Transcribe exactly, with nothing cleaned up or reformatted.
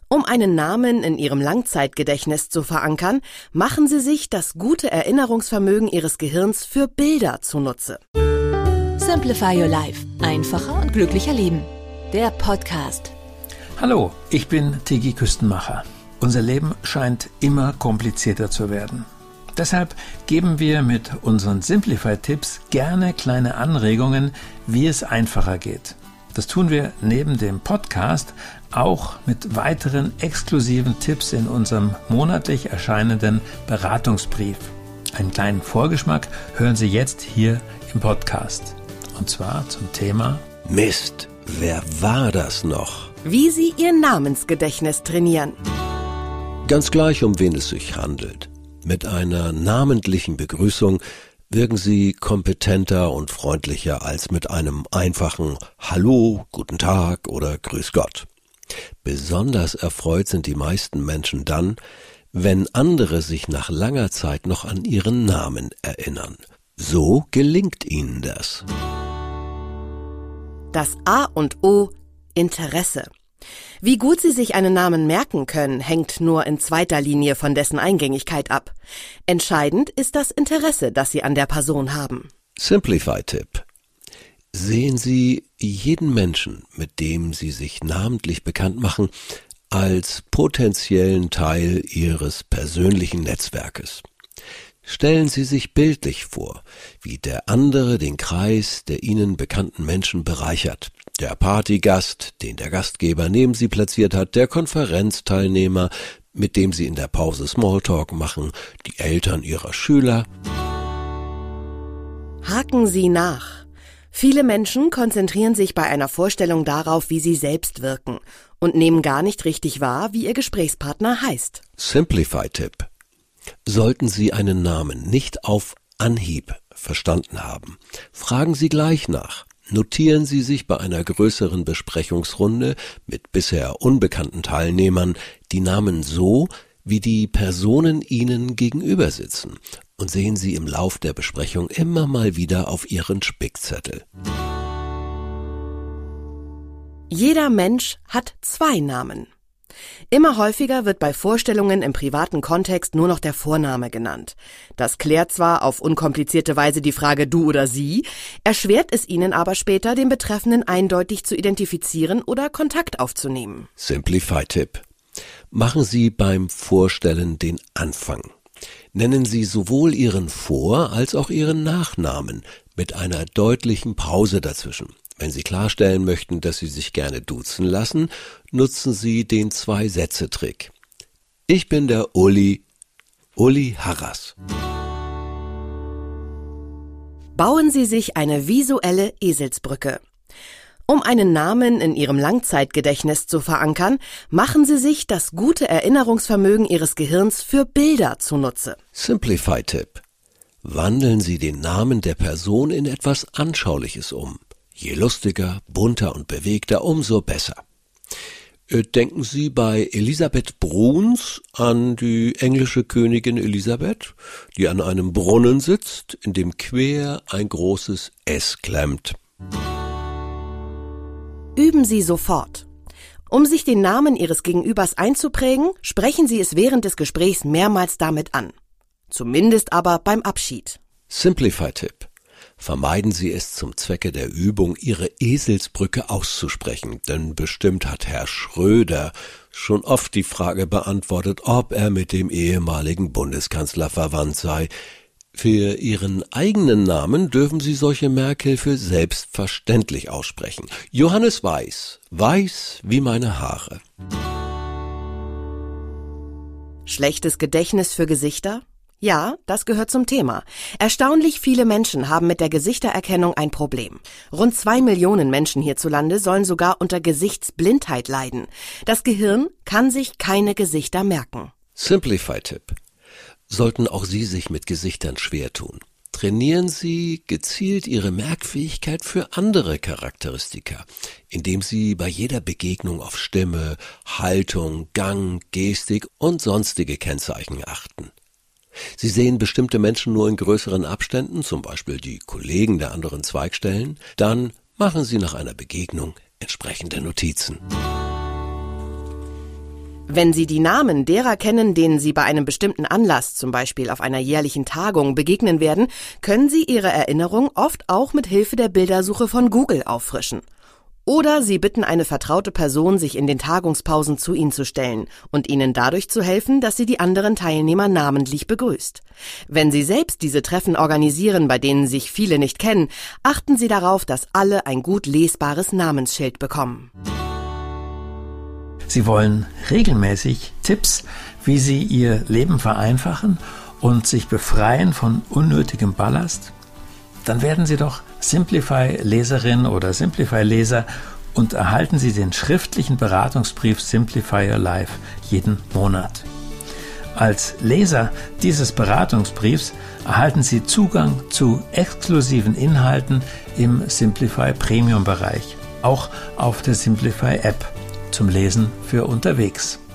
Um einen Namen in Ihrem Langzeitgedächtnis zu verankern, machen Sie sich das gute Erinnerungsvermögen Ihres Gehirns für Bilder zunutze. Simplify Your Life. Einfacher und glücklicher leben. Der Podcast. Hallo, ich bin Tigi Küstenmacher. Unser Leben scheint immer komplizierter zu werden. Deshalb geben wir mit unseren Simplify-Tipps gerne kleine Anregungen, wie es einfacher geht. Das tun wir neben dem Podcast auch mit weiteren exklusiven Tipps in unserem monatlich erscheinenden Beratungsbrief. Einen kleinen Vorgeschmack hören Sie jetzt hier im Podcast. Und zwar zum Thema Mist, wer war das noch? Wie Sie Ihr Namensgedächtnis trainieren. Ganz gleich, um wen es sich handelt. Mit einer namentlichen Begrüßung wirken Sie kompetenter und freundlicher als mit einem einfachen Hallo, Guten Tag oder Grüß Gott. Besonders erfreut sind die meisten Menschen dann, wenn andere sich nach langer Zeit noch an ihren Namen erinnern. So gelingt ihnen das. Das A und O: Interesse. Wie gut Sie sich einen Namen merken können, hängt nur in zweiter Linie von dessen Eingängigkeit ab. Entscheidend ist das Interesse, das Sie an der Person haben. Simplify-Tipp. Sehen Sie jeden Menschen, mit dem Sie sich namentlich bekannt machen, als potenziellen Teil Ihres persönlichen Netzwerkes. Stellen Sie sich bildlich vor, wie der andere den Kreis der Ihnen bekannten Menschen bereichert. Der Partygast, den der Gastgeber neben Sie platziert hat, der Konferenzteilnehmer, mit dem Sie in der Pause Smalltalk machen, die Eltern Ihrer Schüler. Haken Sie nach. Viele Menschen konzentrieren sich bei einer Vorstellung darauf, wie sie selbst wirken und nehmen gar nicht richtig wahr, wie ihr Gesprächspartner heißt. Simplify-Tipp. Sollten Sie einen Namen nicht auf Anhieb verstanden haben, fragen Sie gleich nach. Notieren Sie sich bei einer größeren Besprechungsrunde mit bisher unbekannten Teilnehmern die Namen so, wie die Personen Ihnen gegenüber sitzen, und sehen Sie im Lauf der Besprechung immer mal wieder auf Ihren Spickzettel. Jeder Mensch hat zwei Namen. Immer häufiger wird bei Vorstellungen im privaten Kontext nur noch der Vorname genannt. Das klärt zwar auf unkomplizierte Weise die Frage du oder sie, erschwert es Ihnen aber später, den Betreffenden eindeutig zu identifizieren oder Kontakt aufzunehmen. Simplify-Tipp. Machen Sie beim Vorstellen den Anfang. Nennen Sie sowohl Ihren Vor- als auch Ihren Nachnamen mit einer deutlichen Pause dazwischen. Wenn Sie klarstellen möchten, dass Sie sich gerne duzen lassen, nutzen Sie den Zwei-Sätze-Trick. Ich bin der Uli, Uli Harras. Bauen Sie sich eine visuelle Eselsbrücke. Um einen Namen in Ihrem Langzeitgedächtnis zu verankern, machen Sie sich das gute Erinnerungsvermögen Ihres Gehirns für Bilder zunutze. Simplify-Tipp. Wandeln Sie den Namen der Person in etwas Anschauliches um. Je lustiger, bunter und bewegter, umso besser. Denken Sie bei Elisabeth Bruns an die englische Königin Elisabeth, die an einem Brunnen sitzt, in dem quer ein großes S klemmt. Üben Sie sofort. Um sich den Namen Ihres Gegenübers einzuprägen, sprechen Sie es während des Gesprächs mehrmals damit an. Zumindest aber beim Abschied. Simplify-Tipp. Vermeiden Sie es zum Zwecke der Übung, Ihre Eselsbrücke auszusprechen, denn bestimmt hat Herr Schröder schon oft die Frage beantwortet, ob er mit dem ehemaligen Bundeskanzler verwandt sei. Für Ihren eigenen Namen dürfen Sie solche Merkhilfe selbstverständlich aussprechen. Johannes Weiß, weiß wie meine Haare. Schlechtes Gedächtnis für Gesichter? Ja, das gehört zum Thema. Erstaunlich viele Menschen haben mit der Gesichtererkennung ein Problem. Rund zwei Millionen Menschen hierzulande sollen sogar unter Gesichtsblindheit leiden. Das Gehirn kann sich keine Gesichter merken. Simplify-Tipp. Sollten auch Sie sich mit Gesichtern schwer tun, trainieren Sie gezielt Ihre Merkfähigkeit für andere Charakteristika, indem Sie bei jeder Begegnung auf Stimme, Haltung, Gang, Gestik und sonstige Kennzeichen achten. Sie sehen bestimmte Menschen nur in größeren Abständen, zum Beispiel die Kollegen der anderen Zweigstellen. Dann machen Sie nach einer Begegnung entsprechende Notizen. Wenn Sie die Namen derer kennen, denen Sie bei einem bestimmten Anlass, zum Beispiel auf einer jährlichen Tagung, begegnen werden, können Sie Ihre Erinnerung oft auch mit Hilfe der Bildersuche von Google auffrischen. Oder Sie bitten eine vertraute Person, sich in den Tagungspausen zu Ihnen zu stellen und Ihnen dadurch zu helfen, dass sie die anderen Teilnehmer namentlich begrüßt. Wenn Sie selbst diese Treffen organisieren, bei denen sich viele nicht kennen, achten Sie darauf, dass alle ein gut lesbares Namensschild bekommen. Sie wollen regelmäßig Tipps, wie Sie Ihr Leben vereinfachen und sich befreien von unnötigem Ballast? Dann werden Sie doch Simplify-Leserin oder Simplify-Leser und erhalten Sie den schriftlichen Beratungsbrief Simplify Your Life jeden Monat. Als Leser dieses Beratungsbriefs erhalten Sie Zugang zu exklusiven Inhalten im Simplify Premium-Bereich, auch auf der Simplify App zum Lesen für unterwegs.